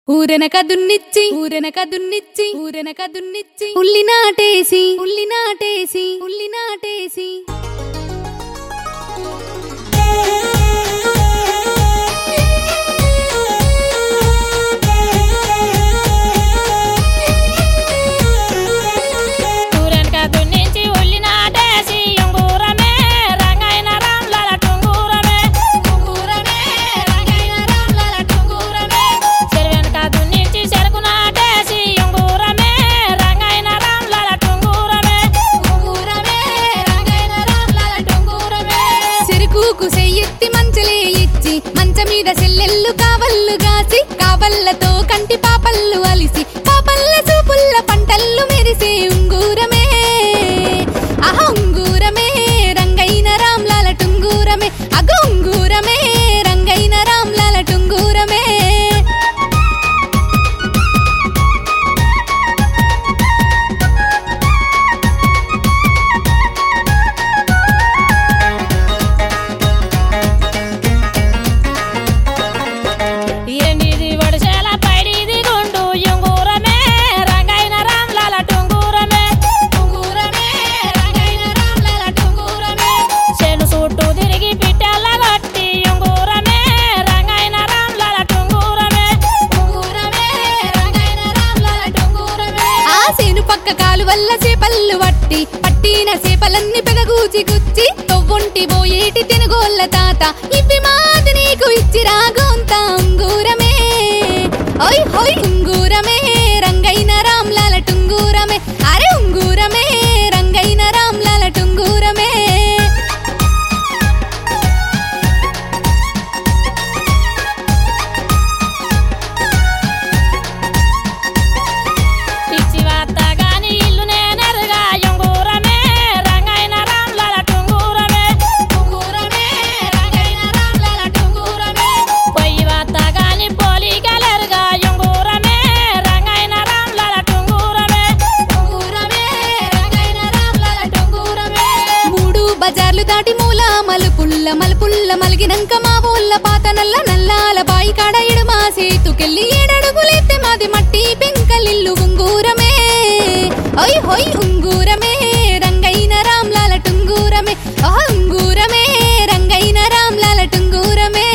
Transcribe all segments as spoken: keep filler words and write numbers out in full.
ఊరెనక దున్నిచ్చి ఊరెనక దున్నిచ్చి ఊరెనక దున్నిచ్చి ఉల్లి నాటేసి ఉల్లి నాటేసి ఉల్లి నాటేసి ఎత్తి మంచలే ఇచ్చి మంచ మీద సెల్లెళ్ళు కావళ్ళు గాసి కావళ్ళతో కంటి పాపళ్ళు అలిసి పాపల్ల చూపుల్ల పంటల్లు మెరిసే ఉంగూరమే ఆహ ఉంగూరమే రంగైన రామ్లాల టుంగూరమే అగ ఉంగూరమే రంగైన రామ్లాల టుంగూరమే వల్ల చేపల్లు వట్టి పట్టిన చేపలన్నీ పెగగూచి గుచ్చి తొవ్వుంటి పోయేటి తెనుగోళ్ళ తాత ఇవి మాది నీకు ఇచ్చి రాగోంత ఉంగూరమే ఓయ్ హోయ్ ఉంగూరమే రంగైన రామ్లాల టుంగూరమే అరే ఉంగూరమే రంగైన రామ్లాల టుంగూరమే బజార్లు దాటి మూల మలుపుల్ల మలుపుల్ల మలిగినంక మా ఊళ్ళ పాత నల్ల నల్లాల బాయి కాడ ఇడుమా సేతుకెళ్ళి ఏడడుగులెత్తే మాది మట్టి పెంకలిల్లు ఉంగూరమే ఓయ్ హోయ్ ఉంగూరమే రంగైన రామ్లాల టుంగూరమే ఆహ ఉంగూరమే రంగైన రామ్లాల టుంగూరమే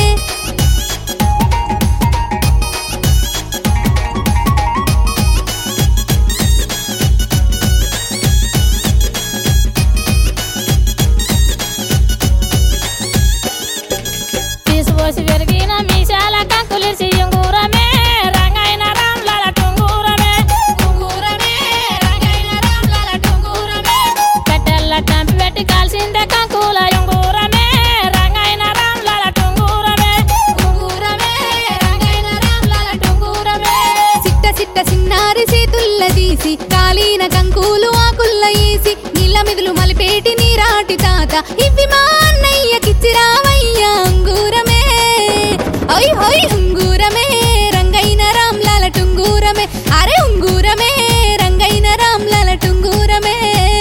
పెరిగిన మీసాల కంకులిసి ఉంగూరమే రంగైన రామ్లాల టుంగూరమే ఉంగూరమే రంగైన రామ్లాల టుంగూరమే కట్టెల్ల టంపి పెట్టి కాల్సిందే కంకుల ఉంగూరమే రంగైన రామ్లాల టుంగూరమే ఉంగూరమే రంగైన రామ్లాల టుంగూరమే సిట్ట సిట్ట సిన్నారి చేతుల్ల తీసి కాలిన కంకులు ఆకుల్ల వేసి నీళ్ళ మిదులు మలిపేటి నీరాటి తాత ఇవి మా అన్నయ్యకిచ్చి రావయ్యా ఉంగూరమే ఓయ్ హోయ్ ఉంగూరమే రంగైన రామ్లాల టుంగూరమే అరే ఉంగూరమే రంగైన రామ్లాల టుంగూరమే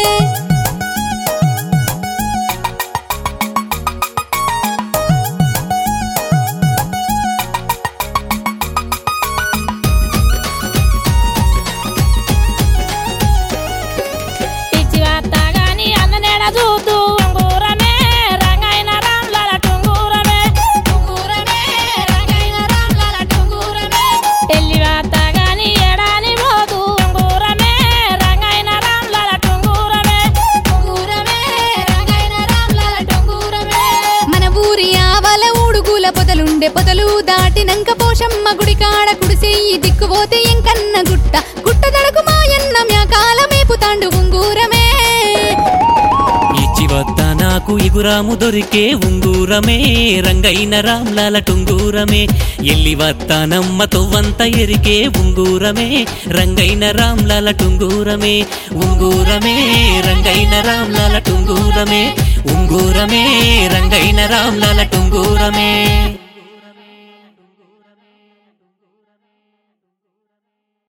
ఇచ్చి వార్తగాని అన్న నేడ చూతూ ఉంగూరమే రంగైన రామ్లాల టుంగూరమే ఉంగూరమే రంగైన రామ్లాల టుంగూరమే ఎల్లి వార్తగాని ఎడాని పోతూ ఉంగూరమే రంగైన రామ్లాల టుంగూరమే ఉంగూరమే రంగైన రామ్లాల టుంగూరమే మన ఊరి ఆవల ఊడుగుల పొదలుండే పొదలు దాటినంక పోషమ్మ గుడి కాడ కుడిసేయి దిక్కుపోతే ఎంకన్న గుట్ట గుట్ట దడకు మాయన్న మ్యాకాల మేపుతాండు ఉంగూరమే ఇచ్చి వద్ద నాకు ఇగురాము దొరికే ఉంగూరమే రంగైన రామ్లాల టుంగూరమే ఎల్లి వత్తానమ్మ తొవ్వంత ఎరికే ఉంగూరమే రంగైన రామ్లాల టుంగూరమే ఉంగూరమే రంగైన రామ్లాల టుంగూరమే ఉంగూరమే రంగైన రామ్లాల టుంగూరమే